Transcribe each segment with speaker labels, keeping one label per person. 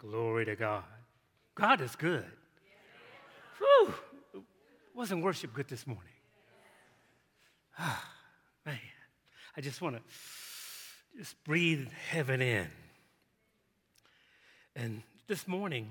Speaker 1: Glory to God. God is good. Whew. Wasn't worship good this morning? Ah, man. I just want to just breathe heaven in. And this morning,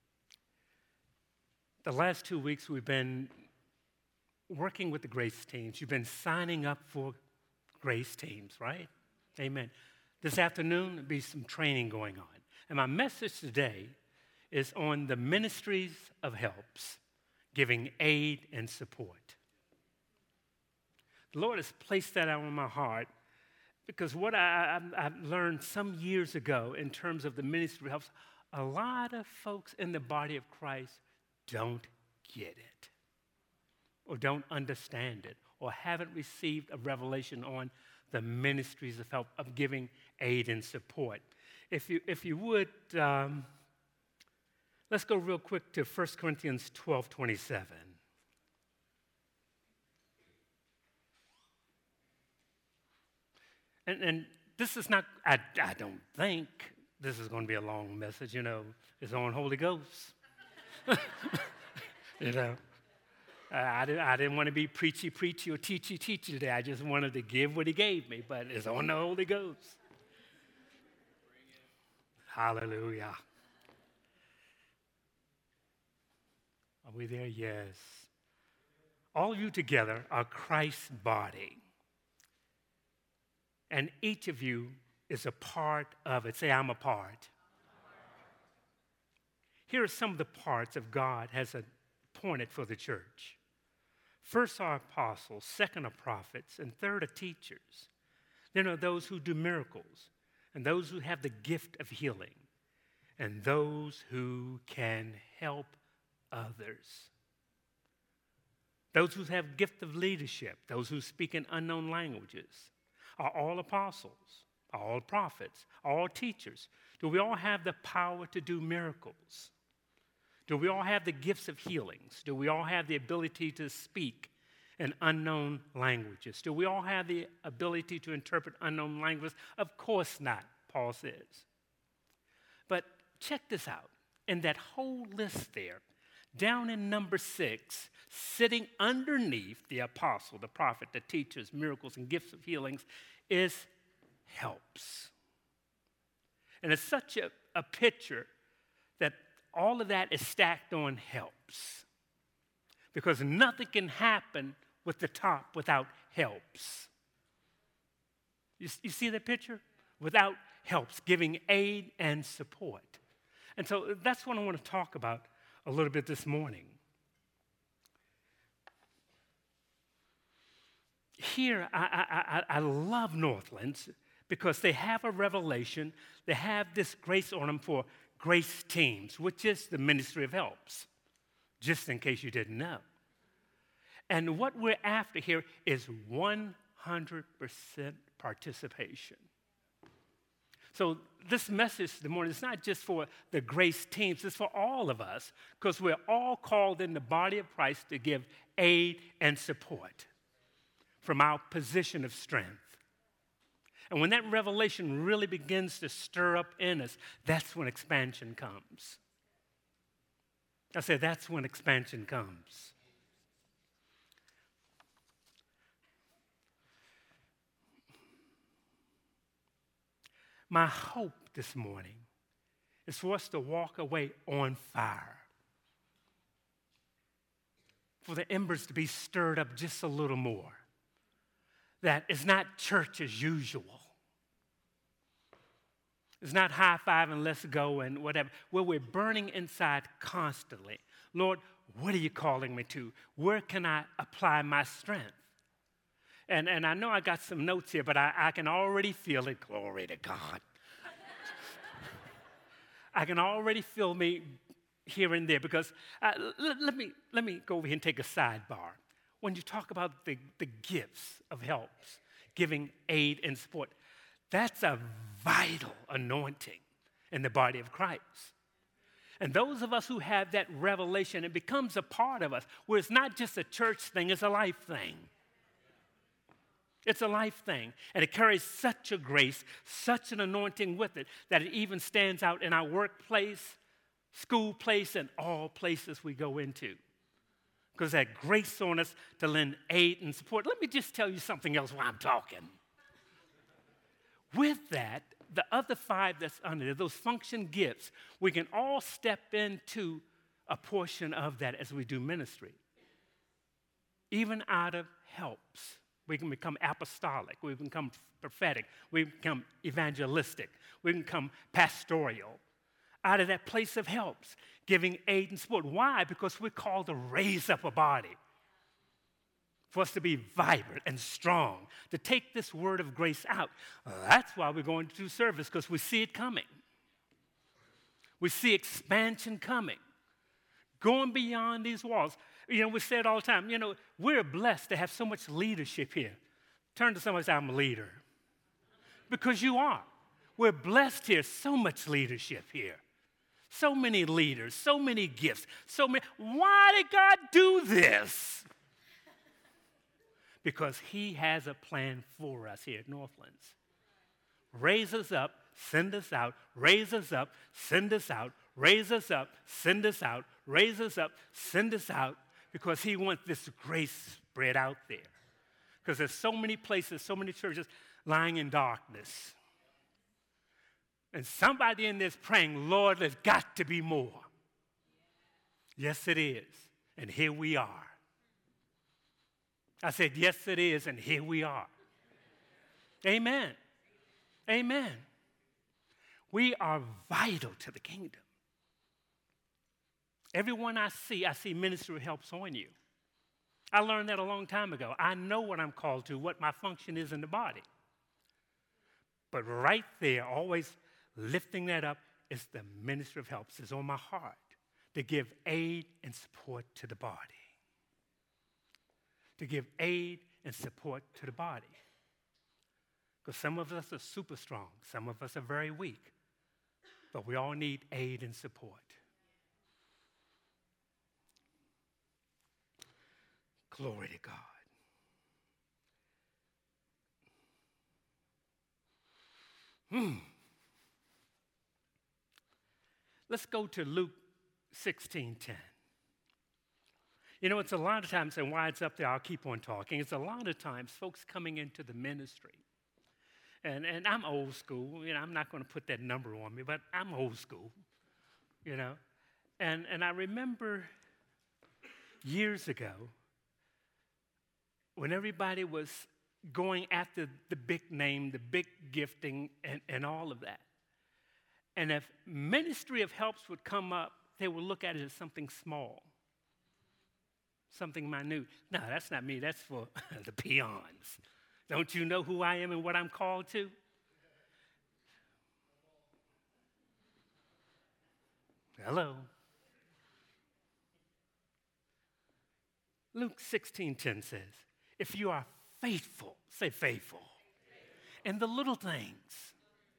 Speaker 1: the last 2 weeks we've been working with the Grace teams. You've been signing up for Grace teams, right? Amen. This afternoon, there'll be some training going on. And my message today is on the ministries of helps, giving aid and support. The Lord has placed that on my heart because what I've learned some years ago in terms of the ministry of helps, a lot of folks in the body of Christ don't get it or don't understand it or haven't received a revelation on the ministries of help, of giving aid and support. If you would, let's go real quick to 1 Corinthians 12:27. And this is not, I don't think this is going to be a long message, it's on Holy Ghost. I didn't want to be preachy or teachy today. I just wanted to give what he gave me, but it's on the Holy Ghost. Hallelujah. Are we there? Yes. All of you together are Christ's body. And each of you is a part of it. Say, I'm a part. Here are some of the parts of God has appointed for the church. First are apostles, second are prophets, and third are teachers. Then are those who do miracles, and those who have the gift of healing, and those who can help others. Those who have gift of leadership, those who speak in unknown languages, are all apostles, are all prophets, are all teachers. Do we all have the power to do miracles? Do we all have the gifts of healings? Do we all have the ability to speak in unknown languages? Do we all have the ability to interpret unknown languages? Of course not, Paul says. But check this out. In that whole list there, down in number 6, sitting underneath the apostle, the prophet, the teachers, miracles, and gifts of healings, is helps. And it's such a picture that all of that is stacked on helps. Because nothing can happen with the top without helps. You see that picture? Without helps, giving aid and support. And so that's what I want to talk about a little bit this morning. Here, I love Northlands because they have a revelation. They have this grace on them for Grace Teams, which is the ministry of helps, just in case you didn't know. And what we're after here is 100% participation. So this message this morning is not just for the Grace Teams, it's for all of us, because we're all called in the body of Christ to give aid and support from our position of strength. And when that revelation really begins to stir up in us, that's when expansion comes. I say that's when expansion comes. My hope this morning is for us to walk away on fire, for the embers to be stirred up just a little more. That it's not church as usual. It's not high five and let's go and whatever. Where we're burning inside constantly. Lord, what are you calling me to? Where can I apply my strength? And I know I got some notes here, but I can already feel it. Glory to God. I can already feel me here and there because let me go over here and take a sidebar. When you talk about the gifts of helps, giving aid and support, that's a vital anointing in the body of Christ. And those of us who have that revelation, it becomes a part of us, where it's not just a church thing, it's a life thing. It's a life thing, and it carries such a grace, such an anointing with it, that it even stands out in our workplace, school place, and all places we go into. Because that grace on us to lend aid and support. Let me just tell you something else while I'm talking. With that, the other 5 that's under there, those function gifts, we can all step into a portion of that as we do ministry. Even out of helps. We can become apostolic. We can become prophetic. We become evangelistic. We can become pastoral. Out of that place of helps, giving aid and support. Why? Because we're called to raise up a body. For us to be vibrant and strong. To take this word of grace out. That's why we're going to do service, because we see it coming. We see expansion coming. Going beyond these walls. You know, we say it all the time. You know, we're blessed to have so much leadership here. Turn to somebody and say, I'm a leader. Because you are. We're blessed here. So much leadership here. So many leaders. So many gifts. So many. Why did God do this? Because he has a plan for us here at Northlands. Raise us up, send us out, raise us up, send us out, raise us up, send us out, raise us up, send us out, because he wants this grace spread out there. Because there's so many places, so many churches lying in darkness. And somebody in there is praying, Lord, there's got to be more. Yes, it is. And here we are. I said, yes, it is, and here we are. Amen. Amen. We are vital to the kingdom. Everyone I see ministry helps on you. I learned that a long time ago. I know what I'm called to, what my function is in the body. But right there, always lifting that up, is the ministry of helps. It's on my heart to give aid and support to the body. To give aid and support to the body. Because some of us are super strong. Some of us are very weak. But we all need aid and support. Glory to God. Let's go to Luke 16:10. You know, it's a lot of times, and why it's up there, I'll keep on talking. It's a lot of times folks coming into the ministry. And I'm old school. You know, I'm not going to put that number on me, but I'm old school, you know. And I remember years ago when everybody was going after the big name, the big gifting, and all of that. And if ministry of helps would come up, they would look at it as something small, something minute. No, that's not me. That's for the peons. Don't you know who I am and what I'm called to? Hello. Luke 16:10 says, if you are faithful, say faithful, in the little things,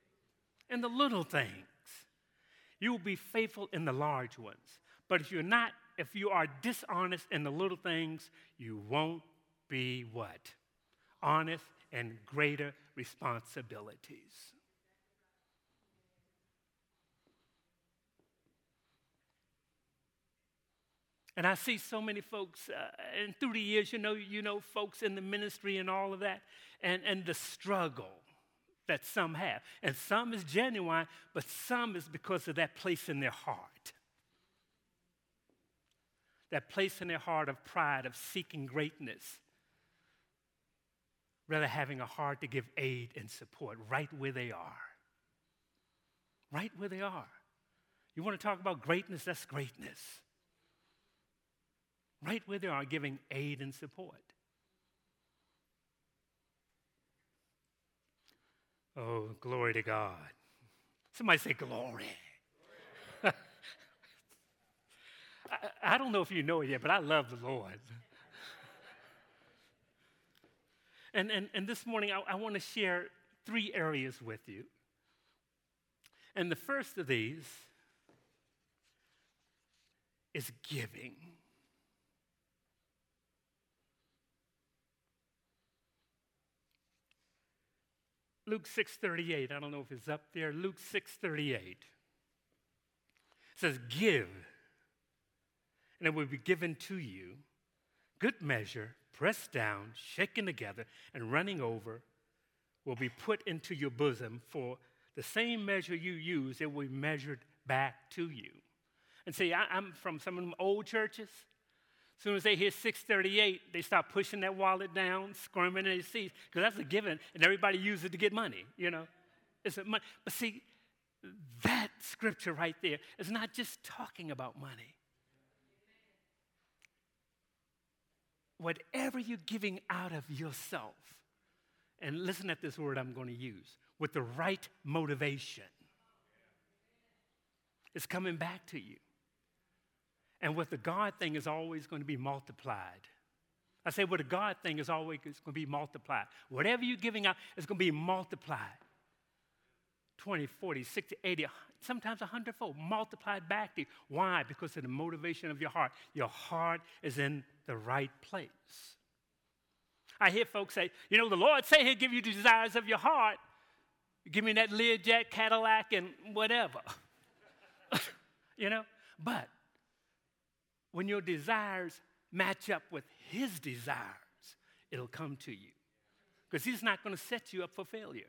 Speaker 1: you will be faithful in the large ones. But if you are dishonest in the little things, you won't be what? Honest and greater responsibilities. And I see so many folks, and through the years, you know, folks in the ministry and all of that, and the struggle that some have. And some is genuine, but some is because of that place in their heart. That place in their heart of pride, of seeking greatness. Rather having a heart to give aid and support right where they are. Right where they are. You want to talk about greatness? That's greatness. Right where they are, giving aid and support. Oh, glory to God. Somebody say glory. I don't know if you know it yet, but I love the Lord. And this morning, I want to share 3 areas with you. And the first of these is giving. Luke 6:38. I don't know if it's up there. Luke 6:38. It says, give, and it will be given to you. Good measure, pressed down, shaken together, and running over will be put into your bosom. For the same measure you use, it will be measured back to you. And see, I'm from some of them old churches. As soon as they hear 6:38, they start pushing that wallet down, squirming in their seats, because that's a given, and everybody uses it to get money, you know. It's a money. But see, that scripture right there is not just talking about money. Whatever you're giving out of yourself, and listen at this word I'm going to use, with the right motivation, it's coming back to you. And with the God thing is always going to be multiplied. I say, with the God thing is always going to be multiplied. Whatever you're giving out is going to be multiplied. 20, 40, 60, 80, sometimes 100-fold, multiplied back to you. Why? Because of the motivation of your heart. Your heart is in the right place. I hear folks say, you know, the Lord say he'll give you the desires of your heart. Give me that Learjet, Cadillac, and whatever. You know? But when your desires match up with his desires, it'll come to you. Because he's not going to set you up for failure.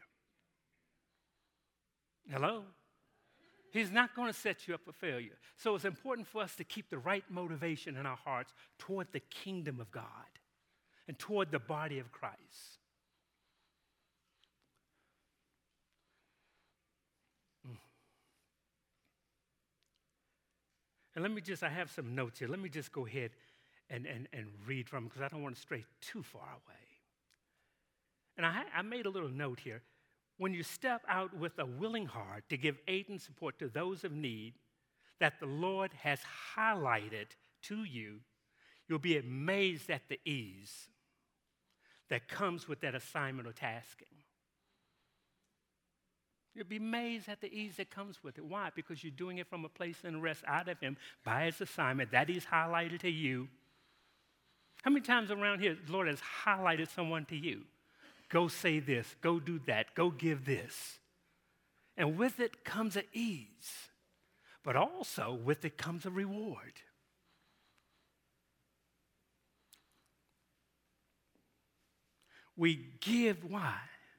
Speaker 1: Hello? He's not going to set you up for failure. So it's important for us to keep the right motivation in our hearts toward the kingdom of God and toward the body of Christ. And I have some notes here. Let me just go ahead and read from them because I don't want to stray too far away. And I made a little note here. When you step out with a willing heart to give aid and support to those of need that the Lord has highlighted to you, you'll be amazed at the ease that comes with that assignment or tasking. You'll be amazed at the ease that comes with it. Why? Because you're doing it from a place and rest out of him by his assignment that he's highlighted to you. How many times around here the Lord has highlighted someone to you? Go say this, go do that, go give this. And with it comes an ease, but also with it comes a reward. We give, why?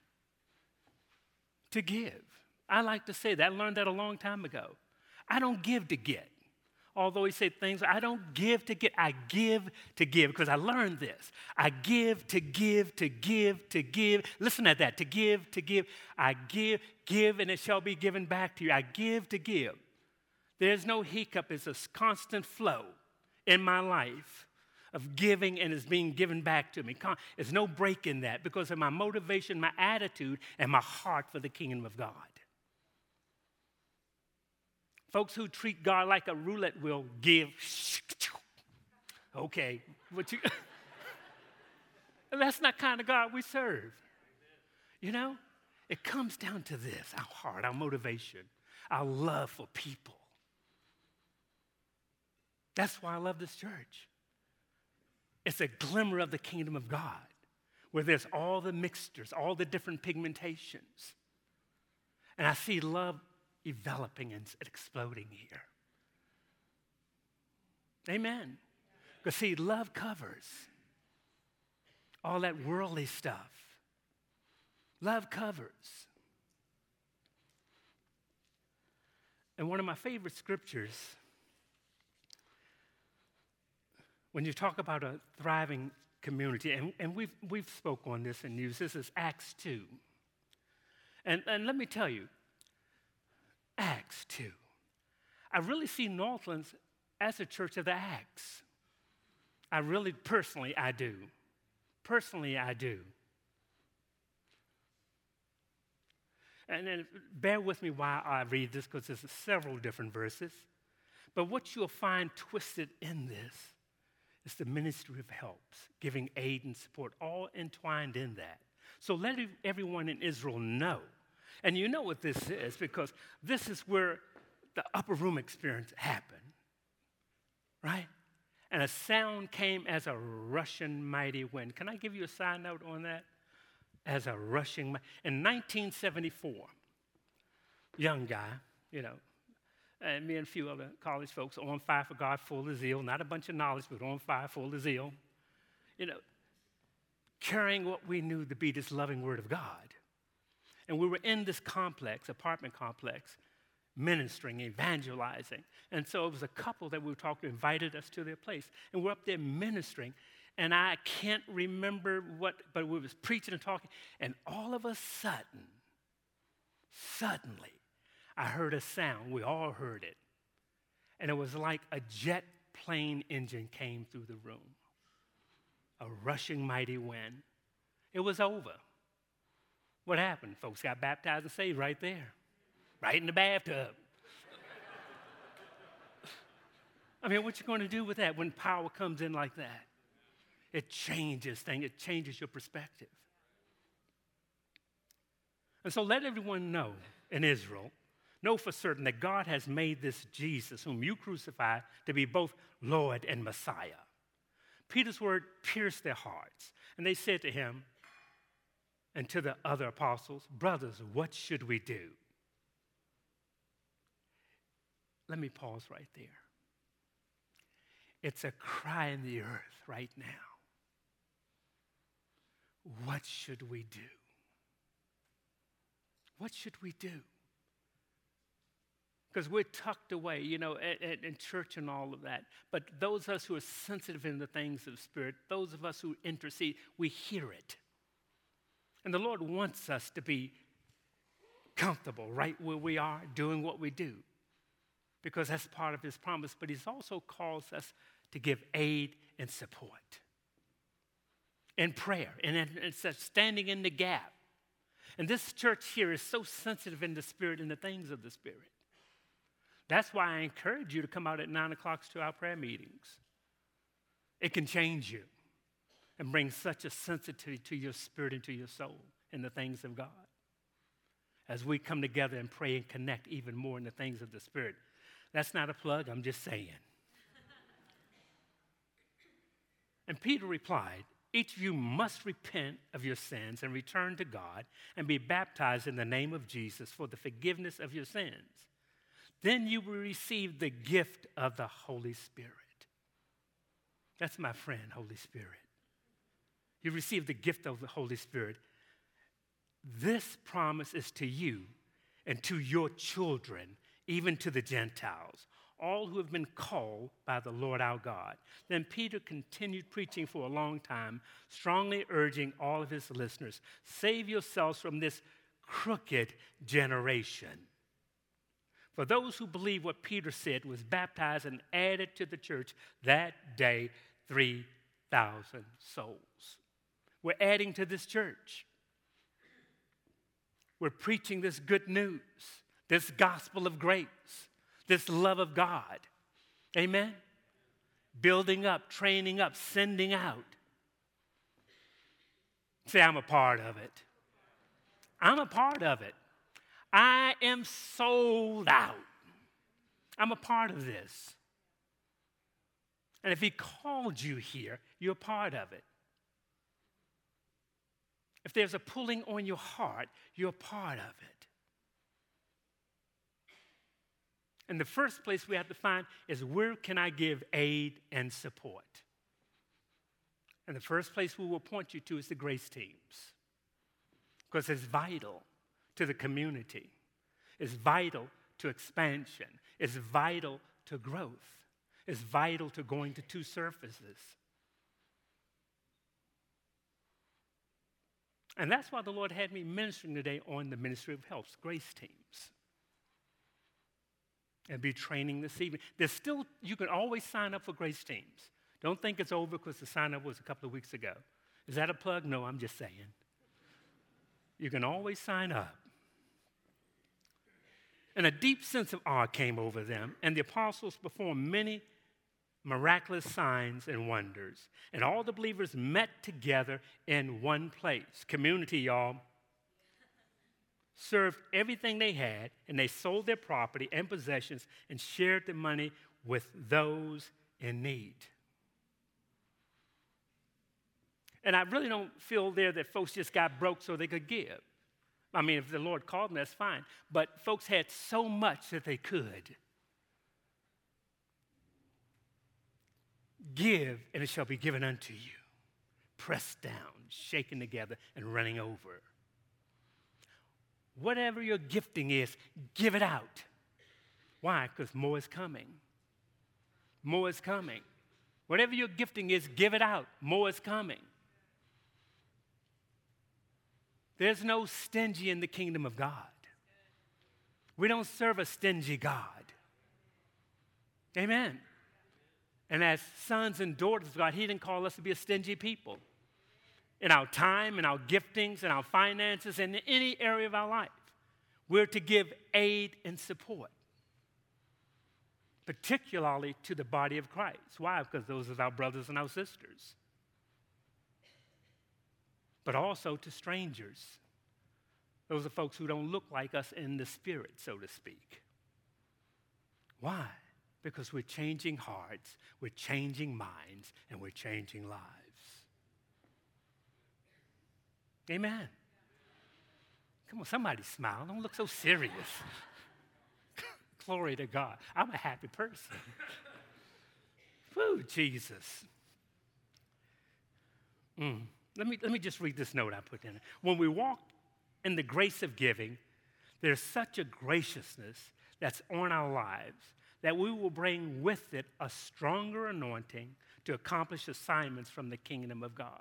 Speaker 1: To give. I like to say that. I learned that a long time ago. I don't give to get. Although he said things, I don't give to get. I give to give because I learned this. I give to give to give to give. Listen at that. To give to give. I give, and it shall be given back to you. I give to give. There's no hiccup. It's a constant flow in my life of giving and it's being given back to me. There's no break in that because of my motivation, my attitude, and my heart for the kingdom of God. Folks who treat God like a roulette wheel give. Okay. That's not the kind of God we serve. You know? It comes down to this, our heart, our motivation, our love for people. That's why I love this church. It's a glimmer of the kingdom of God where there's all the mixtures, all the different pigmentations. And I see love developing and exploding here. Amen. Because see, love covers all that worldly stuff. Love covers. And one of my favorite scriptures, when you talk about a thriving community, and we've spoke on this and used this, is Acts 2. And let me tell you, Acts 2. I really see Northlands as a church of the Acts. I really, personally, I do. Personally, I do. And then bear with me while I read this because there's several different verses. But what you'll find twisted in this is the ministry of helps, giving aid and support, all entwined in that. So let everyone in Israel know. And you know what this is because this is where the upper room experience happened, right? And a sound came as a rushing mighty wind. Can I give you a side note on that? as a rushing. In 1974, young guy, and me and a few other college folks on fire for God, full of zeal, not a bunch of knowledge, but on fire, full of zeal, carrying what we knew to be this loving word of God. And we were in this complex, apartment complex, ministering, evangelizing. And so it was a couple that we were talking to, invited us to their place. And we're up there ministering. And I can't remember what, but we was preaching and talking. And all of a sudden, suddenly, I heard a sound. We all heard it. And it was like a jet plane engine came through the room. A rushing mighty wind. It was over. What happened? Folks got baptized and saved right there. Right in the bathtub. I mean, what you going to do with that when power comes in like that? It changes things. It changes your perspective. And so let everyone know in Israel, know for certain that God has made this Jesus, whom you crucified, to be both Lord and Messiah. Peter's word pierced their hearts. And they said to him and to the other apostles, brothers, what should we do? Let me pause right there. It's a cry in the earth right now. What should we do? What should we do? Because we're tucked away, in church and all of that. But those of us who are sensitive in the things of the Spirit, those of us who intercede, we hear it. And the Lord wants us to be comfortable right where we are, doing what we do, because that's part of His promise. But He's also calls us to give aid and support and prayer, and it's standing in the gap. And this church here is so sensitive in the Spirit and the things of the Spirit. That's why I encourage you to come out at 9 o'clock to our prayer meetings. It can change you and bring such a sensitivity to your spirit and to your soul in the things of God. As we come together and pray and connect even more in the things of the Spirit. That's not a plug, I'm just saying. And Peter replied, each of you must repent of your sins and return to God and be baptized in the name of Jesus for the forgiveness of your sins. Then you will receive the gift of the Holy Spirit. That's my friend, Holy Spirit. You receive the gift of the Holy Spirit. This promise is to you and to your children, even to the Gentiles, all who have been called by the Lord our God. Then Peter continued preaching for a long time, strongly urging all of his listeners, save yourselves from this crooked generation. For those who believe what Peter said was baptized and added to the church that day 3,000 souls. We're adding to this church. We're preaching this good news, this gospel of grace, this love of God. Amen? Building up, training up, sending out. Say, I'm a part of it. I'm a part of it. I am sold out. I'm a part of this. And if He called you here, you're a part of it. If there's a pulling on your heart, you're a part of it. And the first place we have to find is, where can I give aid and support? And the first place we will point you to is the grace teams, because it's vital to the community. It's vital to expansion. It's vital to growth. It's vital to going to 2 services. And that's why the Lord had me ministering today on the Ministry of Health's grace teams. And be training this evening. You can always sign up for grace teams. Don't think it's over because the sign-up was a couple of weeks ago. Is that a plug? No, I'm just saying. You can always sign up. And a deep sense of awe came over them, and the apostles performed many miraculous signs and wonders. And all the believers met together in one place. Community, y'all. Served everything they had, and they sold their property and possessions and shared the money with those in need. And I really don't feel there that folks just got broke so they could give. I mean, if the Lord called them, that's fine. But folks had so much that they could. Give, and it shall be given unto you. Pressed down, shaken together, and running over. Whatever your gifting is, give it out. Why? Because more is coming. More is coming. Whatever your gifting is, give it out. More is coming. There's no stingy in the kingdom of God. We don't serve a stingy God. Amen. And as sons and daughters of God, He didn't call us to be a stingy people. In our time, in our giftings, in our finances, in any area of our life, we're to give aid and support, particularly to the body of Christ. Why? Because those are our brothers and our sisters. But also to strangers. Those are folks who don't look like us in the spirit, so to speak. Why? Because we're changing hearts, we're changing minds, and we're changing lives. Amen. Come on, somebody smile. Don't look so serious. Glory to God. I'm a happy person. Woo, Jesus. Let me just read this note I put in it. When we walk in the grace of giving, there's such a graciousness that's on our lives that we will bring with it a stronger anointing to accomplish assignments from the kingdom of God.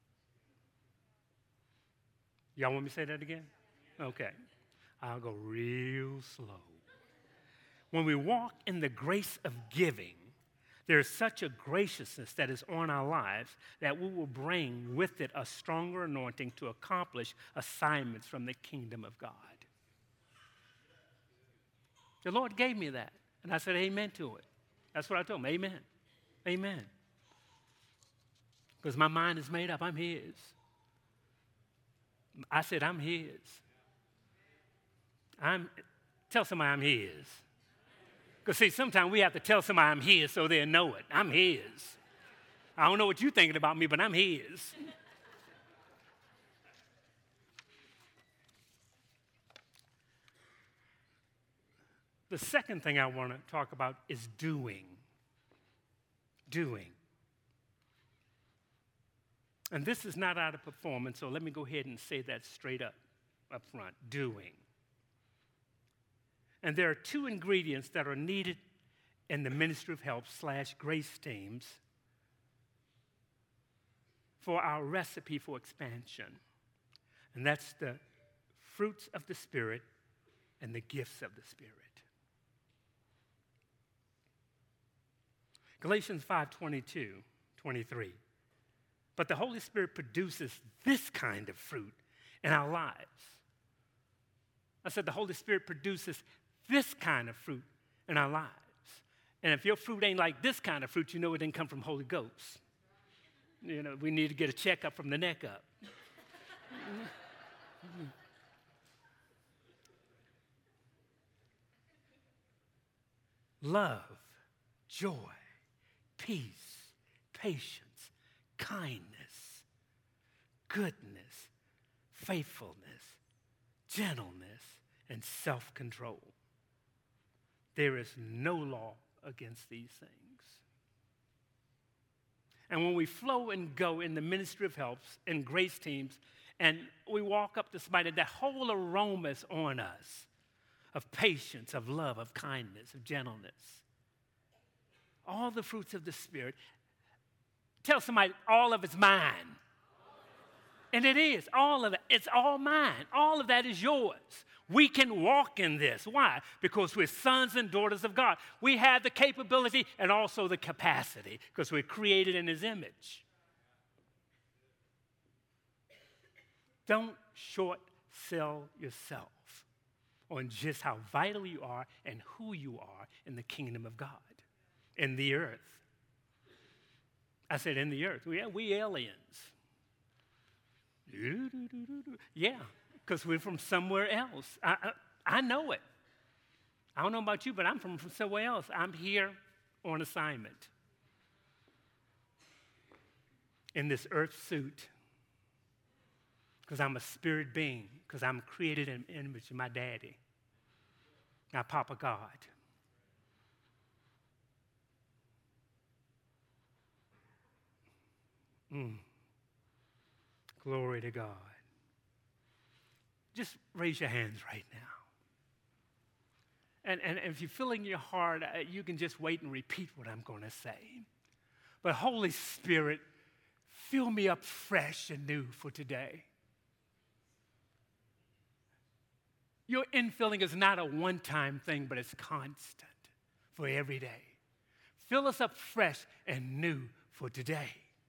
Speaker 1: Y'all want me to say that again? Okay. I'll go real slow. When we walk in the grace of giving, there's such a graciousness that is on our lives that we will bring with it a stronger anointing to accomplish assignments from the kingdom of God. The Lord gave me that, and I said amen to it. That's what I told him, amen. Amen. Because my mind is made up, I'm His. I said, I'm His. Tell somebody I'm His. Because, see, sometimes we have to tell somebody I'm His so they'll know it. I'm His. I don't know what you're thinking about me, but I'm His. The second thing I want to talk about is doing. Doing. And this is not out of performance, so let me go ahead and say that straight up front. Doing. And there are two ingredients that are needed in the Ministry of Help / Grace teams for our recipe for expansion. And that's the fruits of the Spirit and the gifts of the Spirit. Galatians 5:22-23. But the Holy Spirit produces this kind of fruit in our lives. I said the Holy Spirit produces this kind of fruit in our lives. And if your fruit ain't like this kind of fruit, you know it didn't come from Holy Ghost. You know, we need to get a checkup from the neck up. Love, joy, peace, patience, kindness, goodness, faithfulness, gentleness, and self-control. There is no law against these things. And when we flow and go in the Ministry of Helps and Grace teams, and we walk up to somebody, that whole aroma is on us of patience, of love, of kindness, of gentleness. All the fruits of the Spirit. Tell somebody, all of it's mine. And it is, all of it. It's all mine. All of that is yours. We can walk in this. Why? Because we're sons and daughters of God. We have the capability and also the capacity because we're created in His image. Don't short sell yourself on just how vital you are and who you are in the kingdom of God, in the earth. I said in the earth. We aliens. Yeah, because we're from somewhere else. I know it. I don't know about you, but I'm from somewhere else. I'm here on assignment in this earth suit because I'm a spirit being, because I'm created in the image of my daddy, my Papa God. Glory to God. Just raise your hands right now. And if you feel in your heart, you can just wait and repeat what I'm going to say. But Holy Spirit, fill me up fresh and new for today. Your infilling is not a one-time thing, but it's constant for every day. Fill us up fresh and new for today.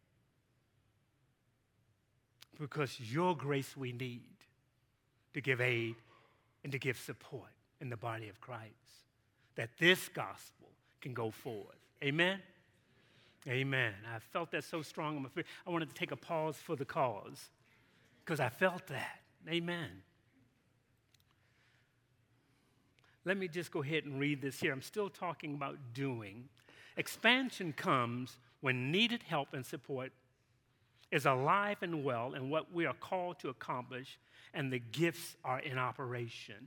Speaker 1: Because your grace we need to give aid and to give support in the body of Christ, that this gospel can go forth. Amen? Amen. I felt that so strong. I wanted to take a pause for the cause because I felt that. Amen. Let me just go ahead and read this here. I'm still talking about doing. Expansion comes when needed help and support is alive and well in what we are called to accomplish, and the gifts are in operation.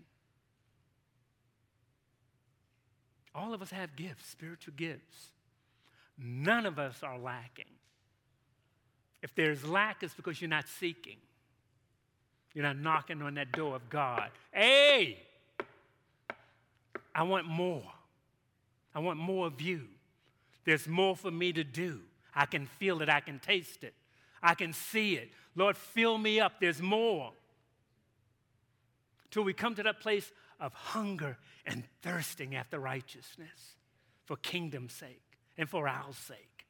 Speaker 1: All of us have gifts, spiritual gifts. None of us are lacking. If there's lack, it's because you're not seeking. You're not knocking on that door of God. Hey, I want more. I want more of you. There's more for me to do. I can feel it. I can taste it. I can see it. Lord, fill me up. There's more. Till we come to that place of hunger and thirsting after righteousness for kingdom's sake and for our sake.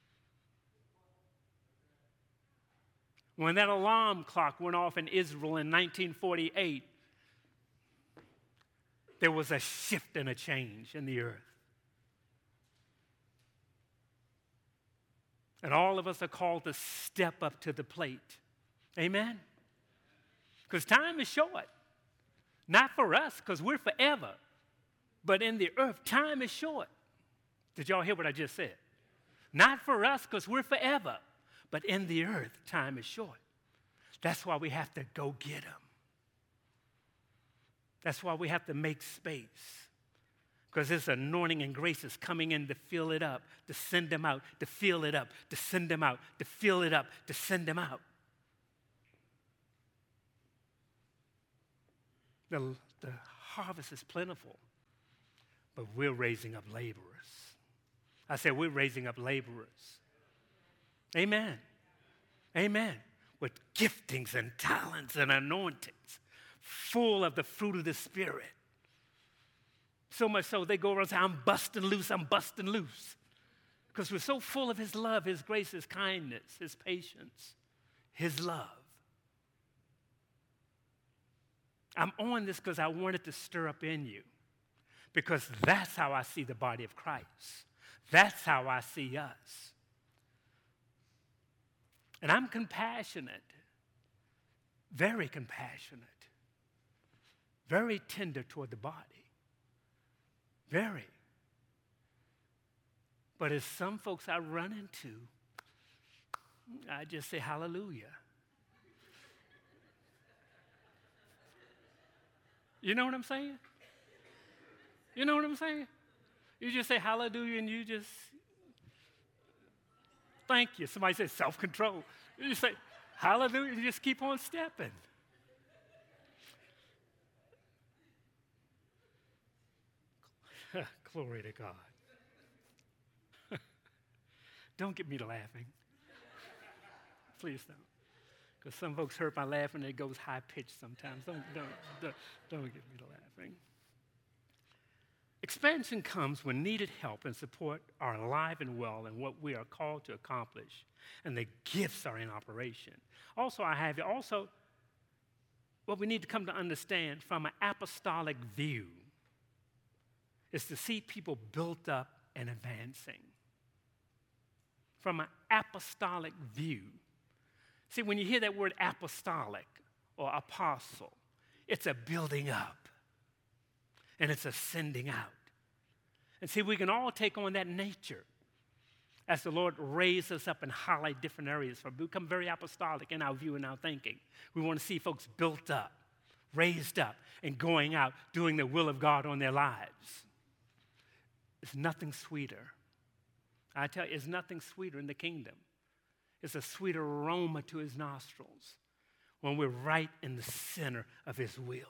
Speaker 1: When that alarm clock went off in Israel in 1948, there was a shift and a change in the earth. And all of us are called to step up to the plate. Amen? Because time is short. Not for us, because we're forever. But in the earth, time is short. Did y'all hear what I just said? Not for us, because we're forever. But in the earth, time is short. That's why we have to go get them. That's why we have to make space. Because this anointing and grace is coming in to fill it up, to send them out, to fill it up, to send them out, to fill it up, to send them out. The harvest is plentiful, but we're raising up laborers. I said we're raising up laborers. Amen. Amen. With giftings and talents and anointings, full of the fruit of the Spirit. So much so they go around saying, I'm busting loose, I'm busting loose. Because we're so full of His love, His grace, His kindness, His patience, His love. I'm on this because I wanted to stir up in you. Because that's how I see the body of Christ. That's how I see us. And I'm compassionate, very compassionate, very tender toward the body. Very. But as some folks I run into, I just say hallelujah. You know what I'm saying? You know what I'm saying? You just say hallelujah and you just thank you. Somebody says self-control. You just say hallelujah and you just keep on stepping. Glory to God. Don't get me to laughing. Please don't. Because some folks hurt my laughing and it goes high-pitched sometimes. Don't get me to laughing. Expansion comes when needed help and support are alive and well in what we are called to accomplish, and the gifts are in operation. Also, what we need to come to understand from an apostolic view is to see people built up and advancing. From an apostolic view. See, when you hear that word apostolic or apostle, it's a building up and it's a sending out. And see, we can all take on that nature. as the Lord raises us up and highlight different areas for, we become very apostolic in our view and our thinking. We want to see folks built up, raised up, and going out, doing the will of God on their lives. It's nothing sweeter. I tell you, it's nothing sweeter in the kingdom. It's a sweeter aroma to his nostrils when we're right in the center of his will,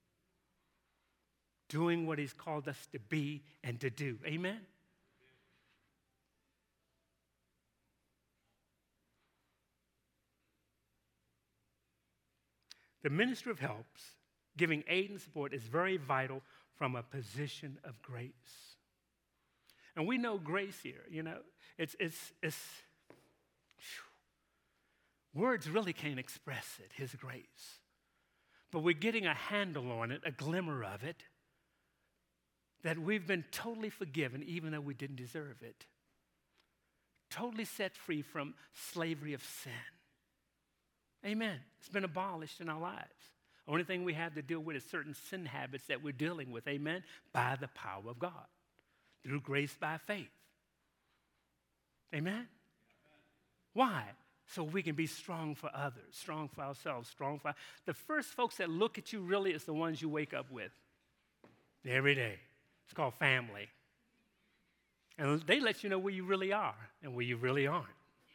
Speaker 1: doing what he's called us to be and to do. Amen? The ministry of helps, giving aid and support, is very vital from a position of grace. And we know grace here, you know. It's words really can't express it, his grace. But we're getting a handle on it, a glimmer of it, that we've been totally forgiven even though we didn't deserve it. Totally set free from slavery of sin. Amen. It's been abolished in our lives. The only thing we have to deal with is certain sin habits that we're dealing with, amen, by the power of God, through grace by faith. Amen? Why? So we can be strong for others, strong for ourselves, the first folks that look at you really is the ones you wake up with every day. It's called family. And they let you know where you really are and where you really aren't.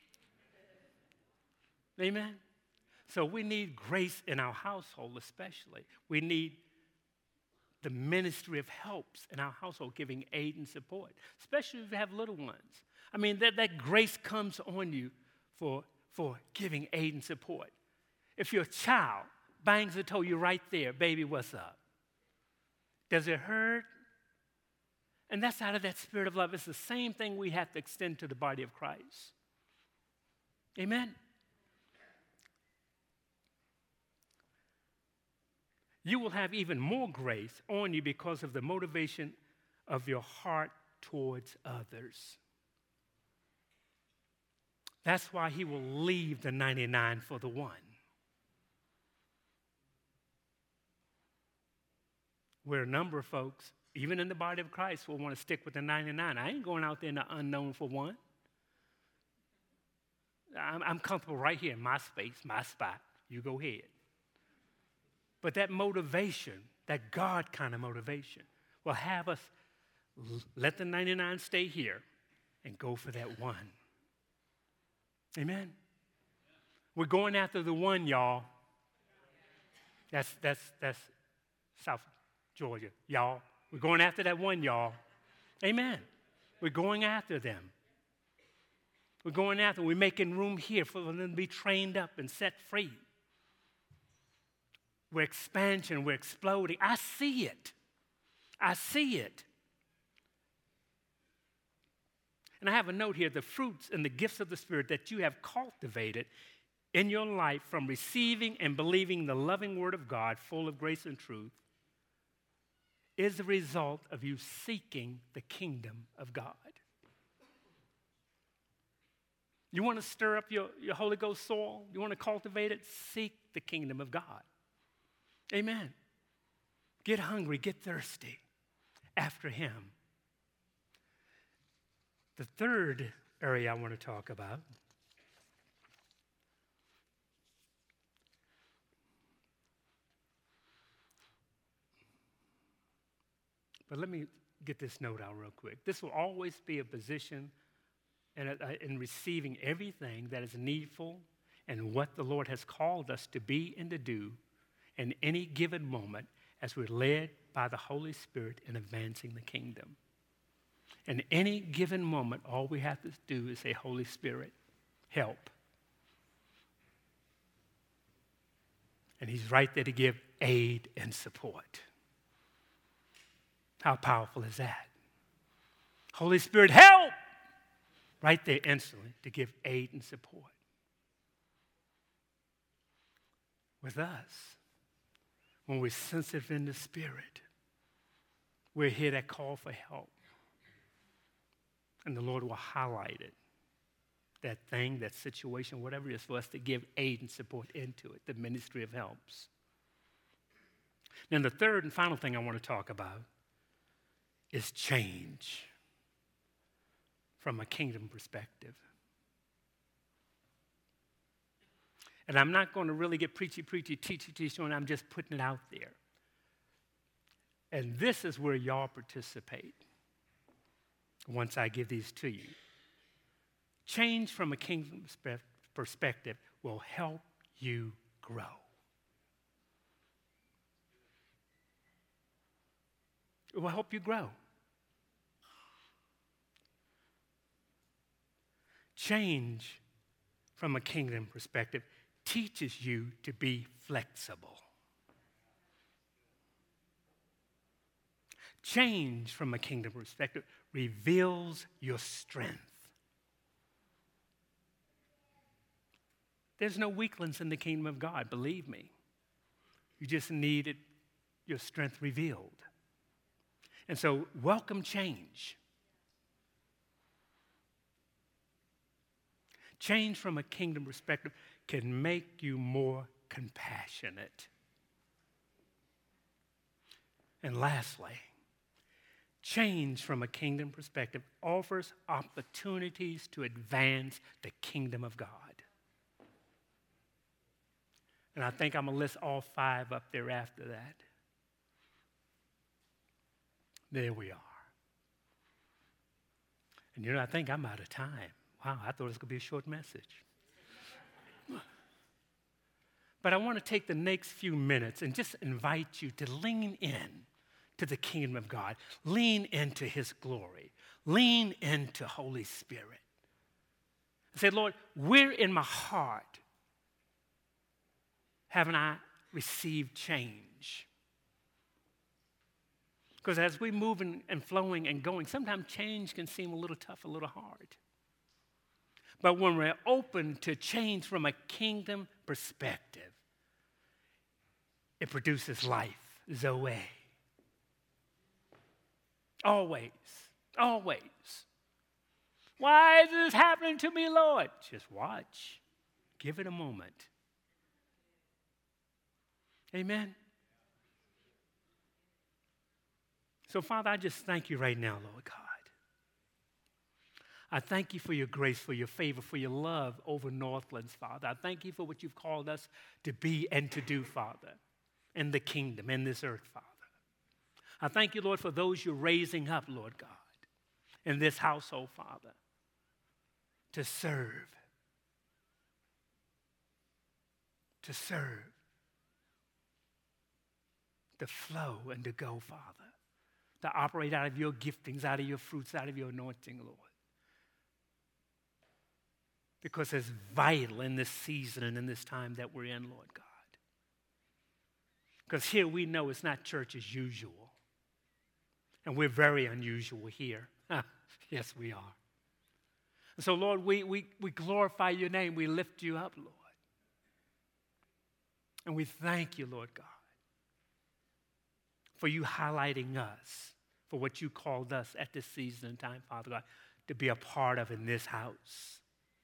Speaker 1: Amen? So we need grace in our household especially. We need the ministry of helps in our household, giving aid and support, especially if you have little ones. I mean, that grace comes on you for giving aid and support. If your child bangs a toe, you're right there, baby, what's up? Does it hurt? And that's out of that spirit of love. It's the same thing we have to extend to the body of Christ. Amen? You will have even more grace on you because of the motivation of your heart towards others. That's why he will leave the 99 for the one. Where a number of folks, even in the body of Christ, will want to stick with the 99. I ain't going out there in the unknown for one. I'm comfortable right here in my space, my spot. You go ahead. But that motivation, that God kind of motivation, will have us let the 99 stay here and go for that one. Amen? We're going after the one, y'all. That's South Georgia, y'all. We're going after that one, y'all. Amen. We're going after them. We're going after them. We're making room here for them to be trained up and set free. We're expansion, we're exploding. I see it. I see it. And I have a note here, the fruits and the gifts of the Spirit that you have cultivated in your life from receiving and believing the loving Word of God, full of grace and truth, is the result of you seeking the kingdom of God. You want to stir up your Holy Ghost soil? You want to cultivate it? Seek the kingdom of God. Amen. Get hungry, get thirsty after him. The third area I want to talk about but let me get this note out real quick. This will always be a position in receiving everything that is needful and what the Lord has called us to be and to do in any given moment as we're led by the Holy Spirit in advancing the kingdom. In any given moment, all we have to do is say, Holy Spirit, help. And he's right there to give aid and support. How powerful is that? Holy Spirit, help! Right there instantly to give aid and support. With us, when we're sensitive in the Spirit, we're here that call for help. And the Lord will highlight it. That thing, that situation, whatever it is, for us to give aid and support into it, the ministry of helps. Then the third and final thing I want to talk about is change. from a kingdom perspective. And I'm not going to really get preachy, teachy, and I'm just putting it out there. And this is where y'all participate once I give these to you. Change from a kingdom perspective will help you grow. It will help you grow. Change from a kingdom perspective teaches you to be flexible. Change from a kingdom perspective reveals your strength. There's no weaklings in the kingdom of God, believe me. You just needed your strength revealed. And so, welcome change. Change from a kingdom perspective can make you more compassionate. And lastly, change from a kingdom perspective offers opportunities to advance the kingdom of God. And I think I'm going to list all 5 up there after that. There we are. And I think I'm out of time. Wow, I thought it was going to be a short message. But I want to take the next few minutes and just invite you to lean in to the kingdom of God. Lean into his glory. Lean into Holy Spirit. And say, Lord, where in my heart haven't I received change? Because as we move and flowing and going, sometimes change can seem a little tough, a little hard. But when we're open to change from a kingdom perspective, it produces life, Zoe. Always, always. Why is this happening to me, Lord? Just watch. Give it a moment. Amen. So, Father, I just thank you right now, Lord God. I thank you for your grace, for your favor, for your love over Northlands, Father. I thank you for what you've called us to be and to do, Father, in the kingdom, in this earth, Father. I thank you, Lord, for those you're raising up, Lord God, in this household, Father, to serve, to flow and to go, Father, to operate out of your giftings, out of your fruits, out of your anointing, Lord. Because it's vital in this season and in this time that we're in, Lord God. Because here we know it's not church as usual. And we're very unusual here. Yes, we are. And so, Lord, we glorify your name. We lift you up, Lord. And we thank you, Lord God, for you highlighting us, for what you called us at this season and time, Father God, to be a part of in this house.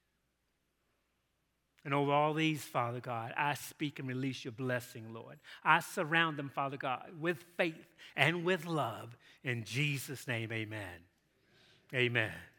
Speaker 1: And over all these, Father God, I speak and release your blessing, Lord. I surround them, Father God, with faith and with love. In Jesus' name, amen. Amen.